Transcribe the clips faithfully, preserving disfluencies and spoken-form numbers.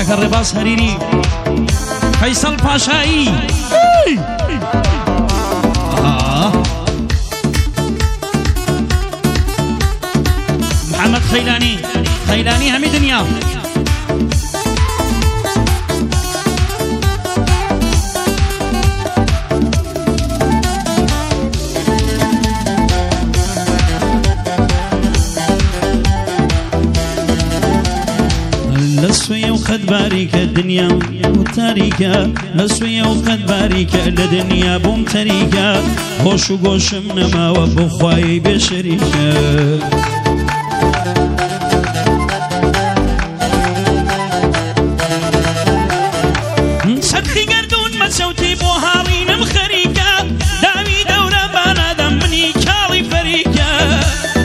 اگر رباس هریری فیصل پاشایی محمد خیلانی خیلانی همی دنیا لسوية وقد بارك الدنيا وتاريكا لسوية وقد بارك الدنيا بوم تاريكا خوش وقوش منما وبخواي بشريكا سبخي قردون ما سوتي بوهارين مخريكا داوي دورة بانا دمني كالي فريكا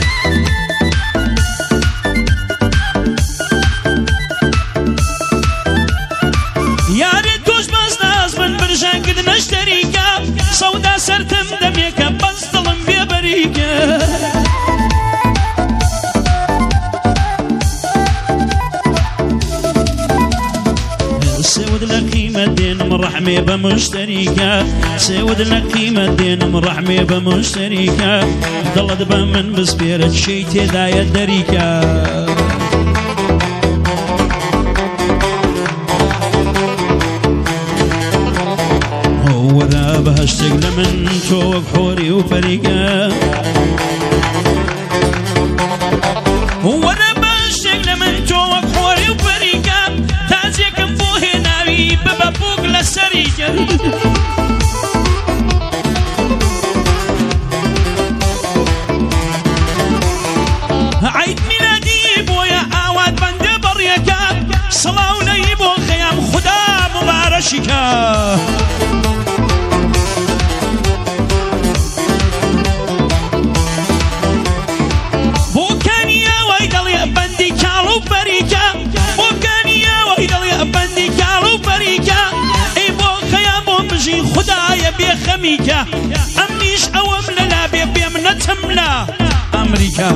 سودا سرتم دميك بس ظلم في بريكة سود لك قيمة دين من رحمي بمشتريكة سود لك قيمة دين من رحمي بمشتريكة ضل دبا من بسبيرة شي تداية دريكة بهشتق لمن توق حوري وفريقة وانا بهشتق لمن توق حوري وفريقة تازيك مفوه ناوي ببابوك لسريقة عيد ميلادي بويا آواد بند بريكا صلاة وليبو خيام خدا مبارشكا خميكا أمنيش أوام لنا بيبي من تملا أمريكا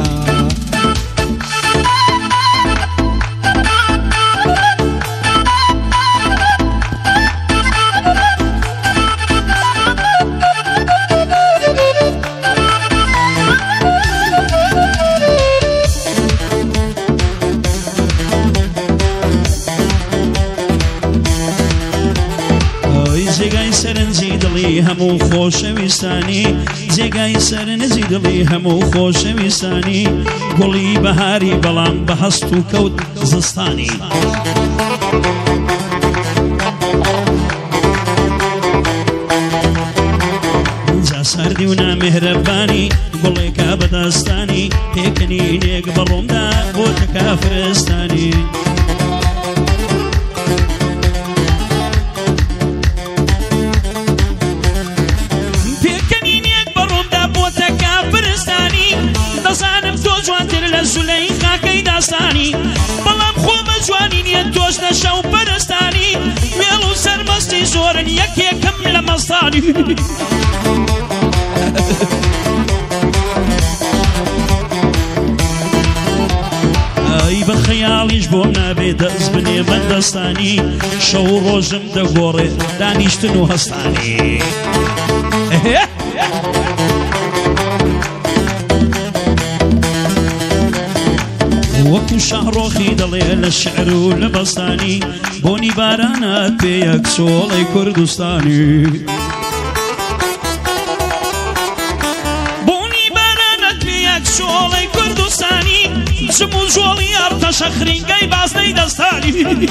همو خوشویستانی جگای سر نزیدلی همو خوشویستانی گلی بهاری بلام بهست و کود زستانی جا سردی و نامهربانی گلی که بدستانی تکنی نیک بروم دا بود کافرستانی زليخا كي داستاني بلام خوب جوانين يدوش نشاو برستاني ميلو سرمستي زورن يكي كم لمستاني اي بخياليش بونا بيدز بني من دستاني شو روزم دغوري دانيشتنو هستاني وكو شهر خيد ليل الشعر والبستاني بوني بارانات بيك سولي كردستاني بوني بارانات بيك سولي كردستاني زمو جولي ارتش اخرين قاي بازني دستاني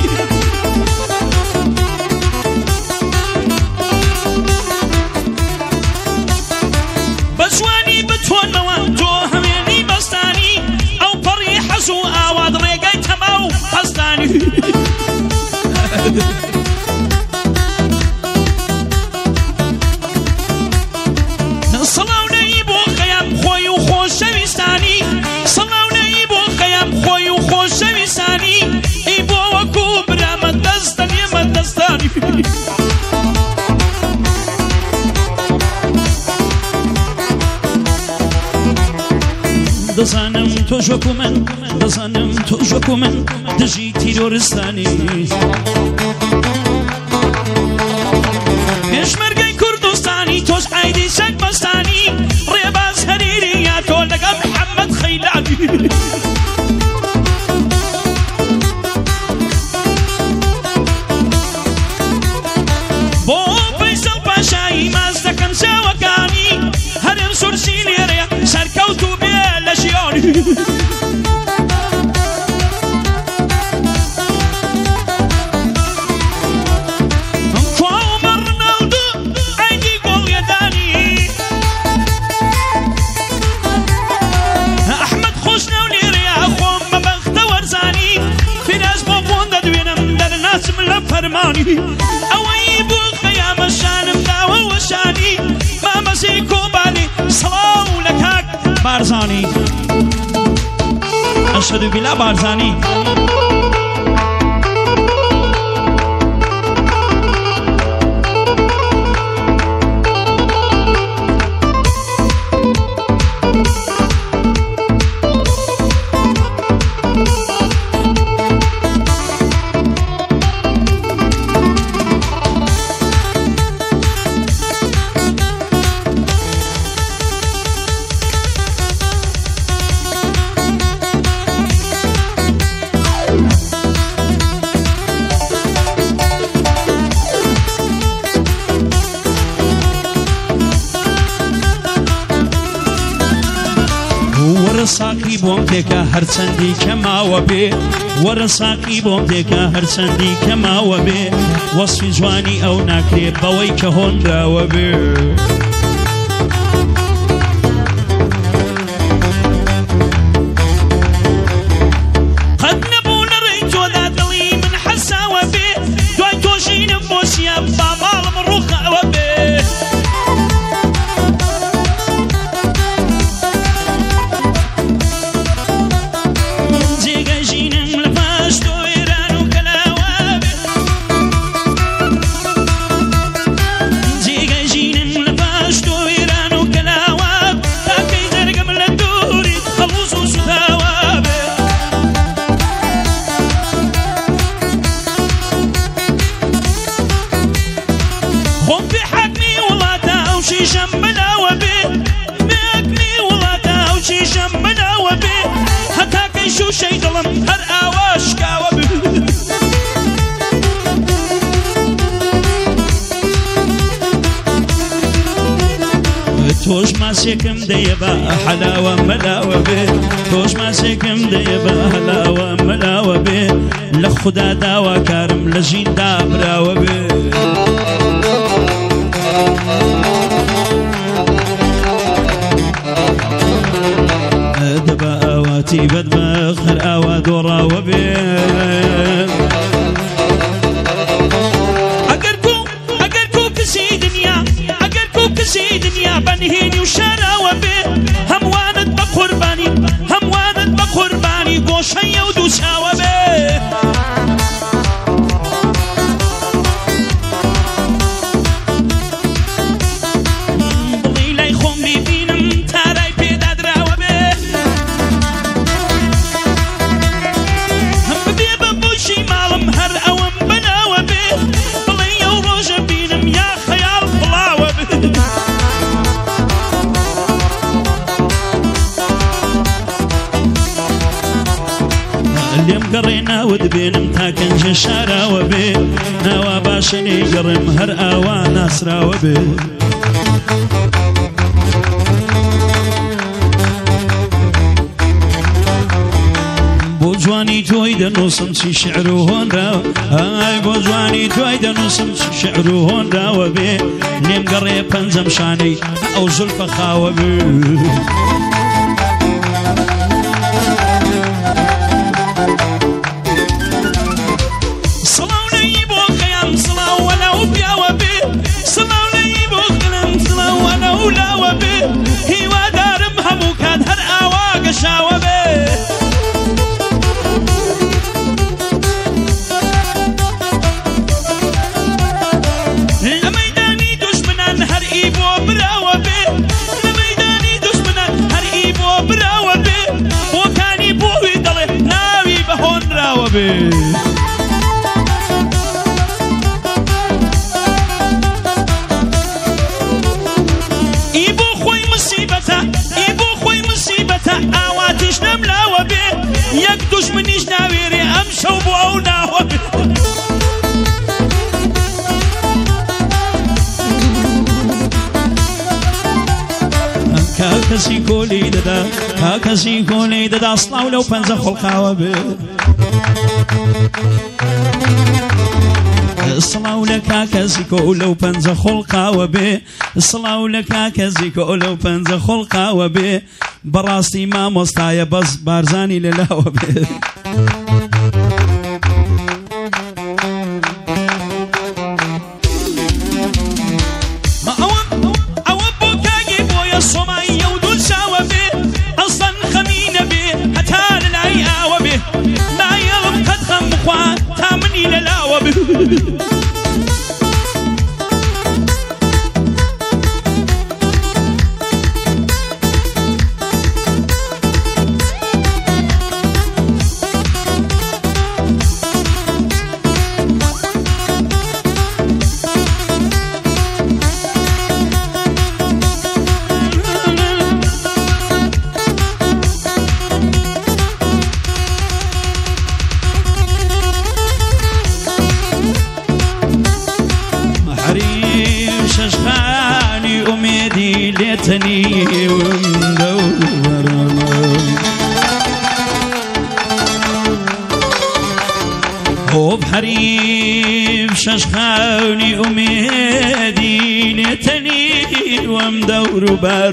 بجواني بتون موانتو هميني بستاني او بري حزو اواد ريقاي تماو حستاني صلاو نيبو خيام خوي وخوش شويستاني صلاو نيبو خيام خوي وخوش شويستاني ايبو وكو برامد تۆژوەکو من دەزانم تۆژوەکو من دژی تیرۆرستانی پێشمەرگەی کوردستانی تۆش ئایدی سەگ بەستانی ڕێباز هەریری یا تۆ لەگەڵ محەممەد خەیلانی بۆ فەیسەڵ پاشایی ماز دەکەم چاوەکانی هەرم سورسی لێرەیە سەرکەوت و بێ لە ژیانی ئەوەی بۆ خەیامە شانم داوە وەشانی مامەزی کۆبانی سڵاو لە کاک بارزانی ئەشهەدو بیلا بارزانی ساقی بۆم تێکە هەرچەندی کەماوە بێ وەرە ساقی بۆم تێکە هەرچەندی کەماوە بێ وەسفی جوانی ئەو ناکرێ بەوەی کە هۆنراوە بێ قەت نەبوو لە ڕێی تۆدا دڵی من حەساوە بێ دوای تۆژینم بۆ چیە با ماڵم ڕووخاوە بێ شەی دڵم هەر ئاواشکاوە ب تۆش ماسێکم دەیە بە حەلاوە مەلاوە بێ تۆش ماسێکم دەیە بە هەلاوە مەلاوە بێ لە خودا داواکارم لە ژیندا براوە بێ دەبە ئاواتی بەدبەخت هەر ئاوا دۆڕاوە بێ ئەگەر کو ئەگەر کو کسی دنیا ئەگەر کو کسی دنیا بەنهێنی و شاراوە بێ هەموانت بە قوربانی هەموانت بە قوربانی گۆشەیە و دووچاوە بێ بڵی لای خۆم بیبینم تارای پێدا دراوە بێ هەم ببێ بە بۆشی ماڵم هەر ئەوەم بەناوە بێ بڵێ ئەو ڕۆژە بینم یا خەیاڵ بڵاوە بێ لێم گەڕێ ناوت بێنم تا کەنجە شاراوە بێ ناوا باشە نێگەڕێم هەر ئاوا ناسراوە بێ بۆ جوانی تۆی دەنووسم چی شعر و هۆنراوە ئای بۆ جوانی تۆی دەنووسم چی شعر و هۆنراوە بێ لێم گەڕێ پەنجەم شانەی ئەو زولفە خاوە بێ هیوادارم هەموو کات هەر ئاوا گەشاوە بێ لە مەیدانی دوژمنان هەر ئی بۆ براوە بێ لە مەیدانی دوژمنان هەر کاکەسی کۆلی دەدا کاکەسی کۆلی دەدا سڵاو لەو پەنجە خۆڵقاوە بێ سڵاو لە کاکەسی کۆ لەو پەنجە خۆڵقاوە بێ سڵاو لە کاکەسی کۆ لەو پەنجە خۆڵقاوە بێ بەڕاستی مامۆستایە بەس بارزانی لەلاوە بێ خۆب حەریف شەشخاونی ئومێدی لێتەنی وەم دەور و بەر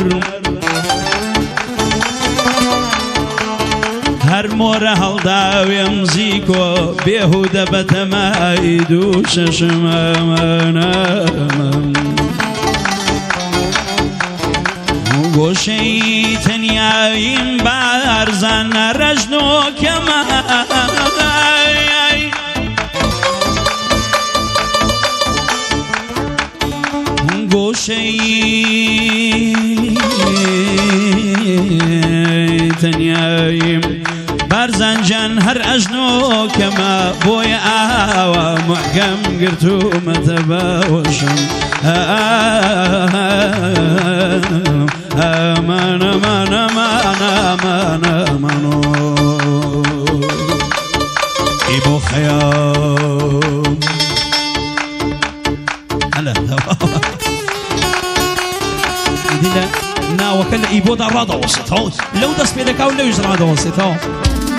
هەر مۆرە هەڵداوێم زیکۆ بێهودە بەتەمای دوو شەشمەمەنەمەم گۆشەی تەنیاییم بارزانە ڕەژنۆکەمە گۆشەی تەنیاییم بارزانجان هەر ئەژنۆکەمە بۆیە ئاوا محکەم گرتومەتە باوەشم ئەمان ئەمان ئەمان ئەمان ئەمانۆ ئی بۆ خەیام هەلە ناوەکە لە ئیبۆدا ڕادەوەسێتەوە لەو دەست پێ دەکا و لەویش ڕادەوەسێتەوە